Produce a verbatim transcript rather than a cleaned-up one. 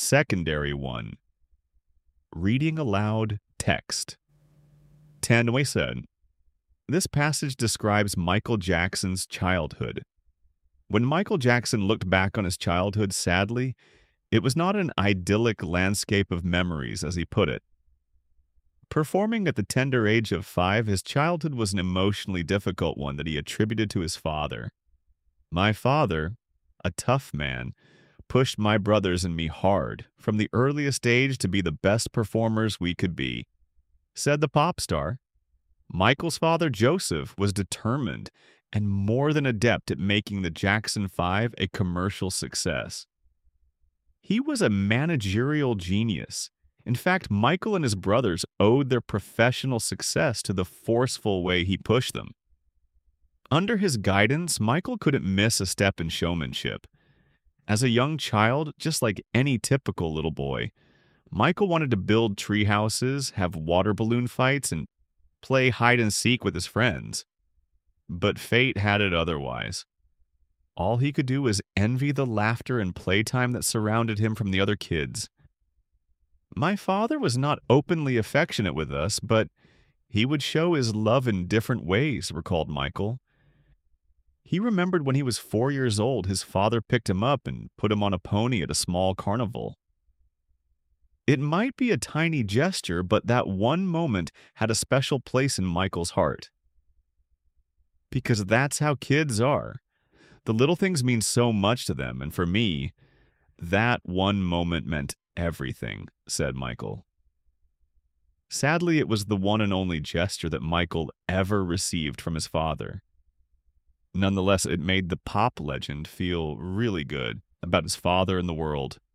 Secondary one. Reading aloud text. Tanwe said, "This passage describes Michael Jackson's childhood. When Michael Jackson looked back on his childhood sadly, it was not an idyllic landscape of memories, as he put it. Performing at the tender age of five, his childhood was an emotionally difficult one that he attributed to his father. My father, a tough man, pushed my brothers and me hard from the earliest age to be the best performers we could be," said the pop star. Michael's father, Joseph, was determined and more than adept at making the Jackson five a commercial success. He was a managerial genius. In fact, Michael and his brothers owed their professional success to the forceful way he pushed them. Under his guidance, Michael couldn't miss a step in showmanship. As a young child, just like any typical little boy, Michael wanted to build tree houses, have water balloon fights, and play hide and seek with his friends. But fate had it otherwise. All he could do was envy the laughter and playtime that surrounded him from the other kids. My father was not openly affectionate with us, but he would show his love in different ways, recalled Michael. He remembered when he was four years old, his father picked him up and put him on a pony at a small carnival. It might be a tiny gesture, but that one moment had a special place in Michael's heart. Because that's how kids are. The little things mean so much to them, and for me, that one moment meant everything, said Michael. Sadly, it was the one and only gesture that Michael ever received from his father. Nonetheless, it made the pop legend feel really good about his father and the world.